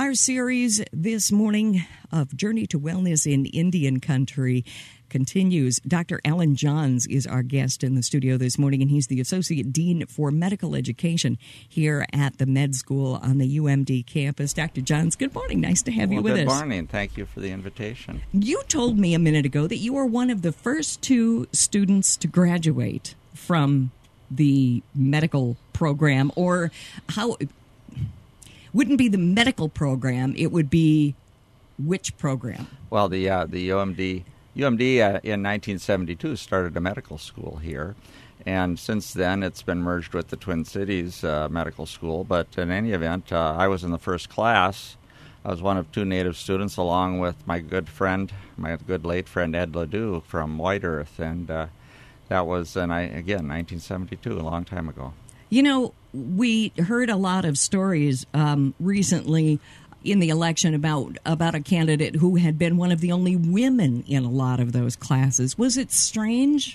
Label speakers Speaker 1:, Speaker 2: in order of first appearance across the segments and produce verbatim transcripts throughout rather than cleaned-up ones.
Speaker 1: Our series this morning of Journey to Wellness in Indian Country continues. Doctor Alan Johns is our guest in the studio this morning, and he's the Associate Dean for Medical Education here at the Med School on the U M D campus. Doctor Johns, good morning. Nice to have
Speaker 2: well,
Speaker 1: you with
Speaker 2: good
Speaker 1: us.
Speaker 2: Good morning. Thank you for the invitation.
Speaker 1: You told me a minute ago that you were one of the first two students to graduate from the medical program, or how... Wouldn't be the medical program, it would be which program?
Speaker 2: Well, the uh, the U M D U M D uh, in nineteen seventy-two started a medical school here, and since then it's been merged with the Twin Cities uh, Medical School. But in any event, uh, I was in the first class. I was one of two Native students, along with my good friend, my good late friend Ed Ledoux from White Earth, and uh, that was, and I again, nineteen seventy-two, a long time ago.
Speaker 1: You know, we heard a lot of stories um, recently in the election about about a candidate who had been one of the only women in a lot of those classes. Was it strange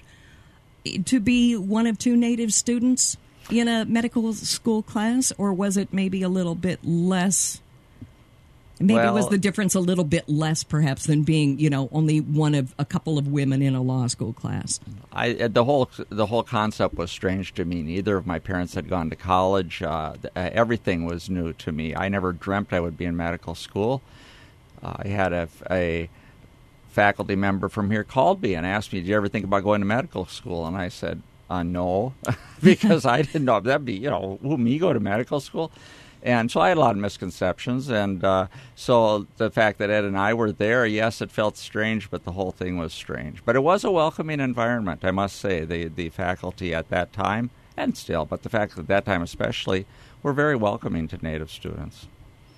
Speaker 1: to be one of two Native students in a medical school class, or was it maybe a little bit less? Maybe
Speaker 2: well,
Speaker 1: was the difference a little bit less, perhaps, than being, you know, only one of a couple of women in a law school class?
Speaker 2: I, the whole the whole concept was strange to me. Neither of my parents had gone to college. Uh, everything was new to me. I never dreamt I would be in medical school. Uh, I had a, a faculty member from here called me and asked me, "Did you ever think about going to medical school?" And I said, uh, "No," because I didn't know that'd be, you know, who, me go to medical school. And so I had a lot of misconceptions, and uh, so the fact that Ed and I were there, yes, it felt strange, but the whole thing was strange. But it was a welcoming environment, I must say. The the faculty at that time, and still, but the faculty at that time especially, were very welcoming to Native students.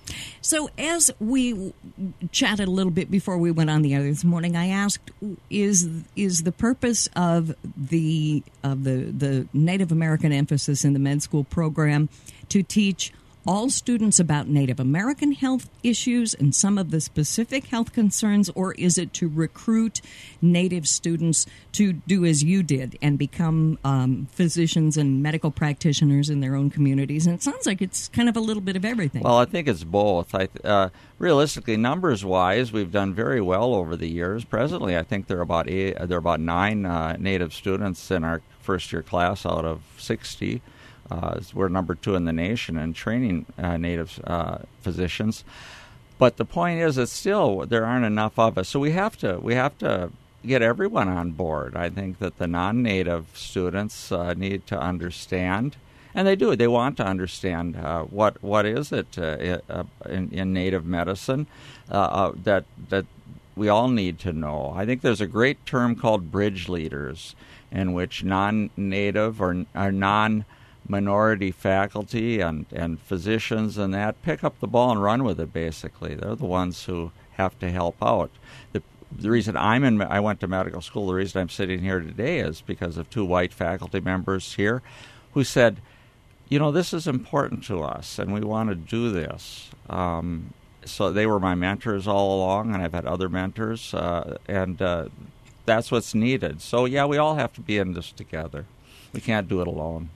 Speaker 1: So as we chatted a little bit before we went on the air this morning, I asked, is is the purpose of the of the, the Native American emphasis in the med school program to teach all students about Native American health issues and some of the specific health concerns, or is it to recruit Native students to do as you did and become um, physicians and medical practitioners in their own communities? And it sounds like it's kind of a little bit of everything.
Speaker 2: Well, I think it's both. I, uh, realistically, numbers-wise, we've done very well over the years. Presently, I think there are about eight, there are about nine uh, Native students in our first-year class out of sixty. Uh, we're number two in the nation in training uh, Native uh, physicians, but the point is that still there aren't enough of us. So we have to we have to get everyone on board. I think that the non-Native students uh, need to understand, and they do. They want to understand uh, what what is it uh, in, in Native medicine uh, uh, that that we all need to know. I think there's a great term called bridge leaders, in which non-Native or, or non minority faculty and, and physicians and that pick up the ball and run with it, basically. They're the ones who have to help out. The, the reason I'm in, I went to medical school, the reason I'm sitting here today is because of two white faculty members here who said, you know, this is important to us and we want to do this. Um, so they were my mentors all along, and I've had other mentors, uh, and uh, that's what's needed. So, yeah, we all have to be in this together. We can't do it alone.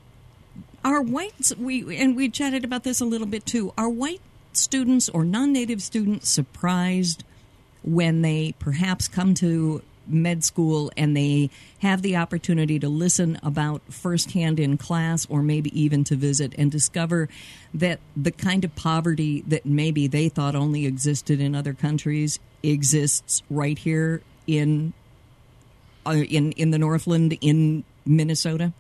Speaker 1: Are whites, we and we chatted about this a little bit too, are white students or non-Native students surprised when they perhaps come to med school and they have the opportunity to listen about firsthand in class, or maybe even to visit, and discover that the kind of poverty that maybe they thought only existed in other countries exists right here in uh, in in the Northland, in Minnesota?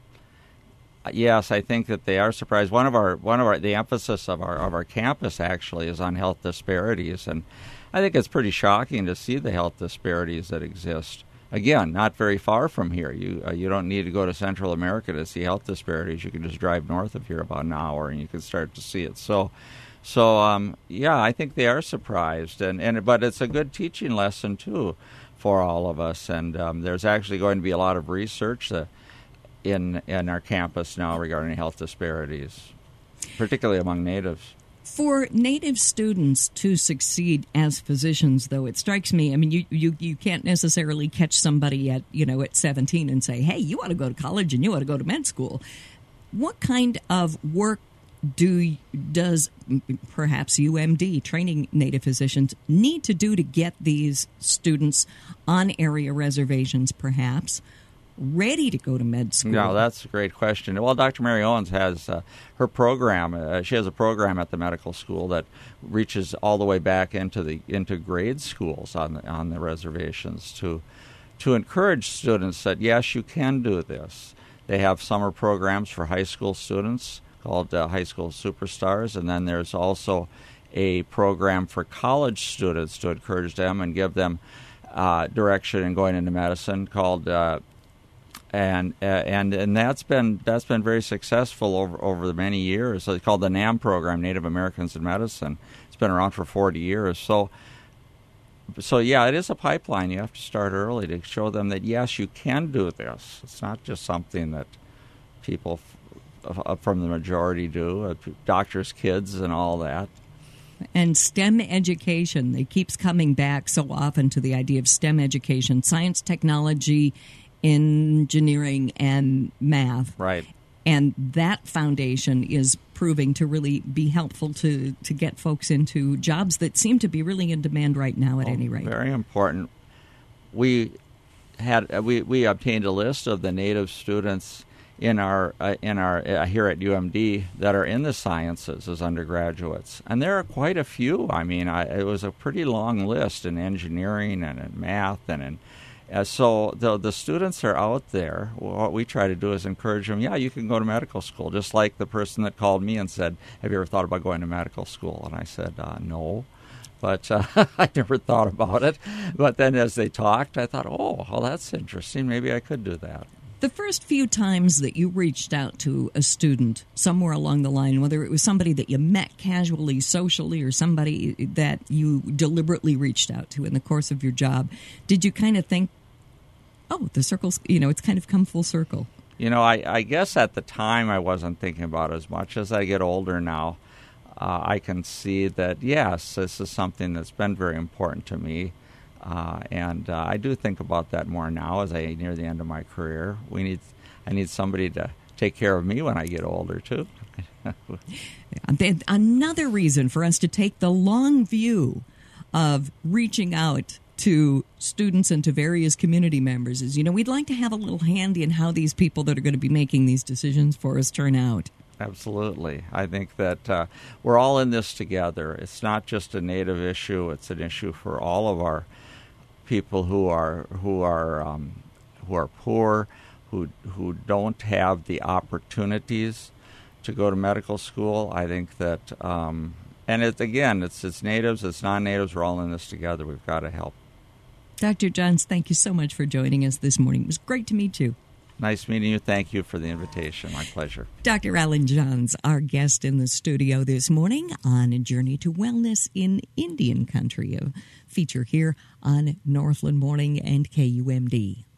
Speaker 2: Yes, I think that they are surprised. One of our, one of our, the emphasis of our of our campus actually is on health disparities, and I think it's pretty shocking to see the health disparities that exist. Again, not very far from here. You uh, you don't need to go to Central America to see health disparities. You can just drive north of here about an hour, and you can start to see it. So, so um, yeah, I think they are surprised, and, and but it's a good teaching lesson too for all of us. And um, there's actually going to be a lot of research Uh, in in our campus now regarding health disparities, particularly among natives.
Speaker 1: For Native students to succeed as physicians, though, it strikes me, I mean, you, you, you can't necessarily catch somebody at, you know, at seventeen and say, hey, you ought to go to college and you ought to go to med school. What kind of work do does perhaps U M D, training Native physicians, need to do to get these students on area reservations, perhaps, ready to go to med school?
Speaker 2: No, that's a great question. Well, Doctor Mary Owens has uh, her program. Uh, she has a program at the medical school that reaches all the way back into the into grade schools on the, on the reservations to to encourage students that yes, you can do this. They have summer programs for high school students called uh, High School Superstars, and then there's also a program for college students to encourage them and give them uh, direction in going into medicine called uh, and uh, and and that's been that's been very successful over over the many years. It's called the NAM program, Native Americans in Medicine. It's been around for forty years. So so yeah, it is a pipeline. You have to start early to show them that yes, you can do this. It's not just something that people from the majority do, doctors' kids and all that.
Speaker 1: And STEM education, it keeps coming back so often to the idea of STEM education, science, technology, engineering, and math.
Speaker 2: Right.
Speaker 1: And that foundation is proving to really be helpful to, to get folks into jobs that seem to be really in demand right now at
Speaker 2: oh,
Speaker 1: any rate.
Speaker 2: Very important. We had we, we obtained a list of the Native students in our uh, in our uh, here at U M D that are in the sciences as undergraduates, and there are quite a few. I mean, I, it was a pretty long list in engineering and in math and in uh, so the the students are out there. What we try to do is encourage them. Yeah, you can go to medical school, just like the person that called me and said, "Have you ever thought about going to medical school?" And I said, uh, "No." But uh, I never thought about it. But then as they talked, I thought, oh, well, that's interesting. Maybe I could do that.
Speaker 1: The first few times that you reached out to a student somewhere along the line, whether it was somebody that you met casually, socially, or somebody that you deliberately reached out to in the course of your job, did you kind of think, oh, the circle's, you know, it's kind of come full circle?
Speaker 2: You know, I, I guess at the time I wasn't thinking about it as much. As I get older now, uh, I can see that, yes, this is something that's been very important to me. Uh, and uh, I do think about that more now as I near the end of my career. We need, I need somebody to take care of me when I get older, too.
Speaker 1: Another reason for us to take the long view of reaching out to students and to various community members is, you know, we'd like to have a little handy in how these people that are going to be making these decisions for us turn out.
Speaker 2: Absolutely. I think that uh, we're all in this together. It's not just a Native issue. It's an issue for all of our people who are who are um, who are poor, who who don't have the opportunities to go to medical school. I think that, um, and it's again, it's it's natives, it's non-natives. We're all in this together. We've got to help.
Speaker 1: Doctor Johns, thank you so much for joining us this morning. It was great to meet you.
Speaker 2: Nice meeting you. Thank you for the invitation. My pleasure.
Speaker 1: Doctor Alan Johns, our guest in the studio this morning on A Journey to Wellness in Indian Country, a feature here on Northland Morning and K U M D.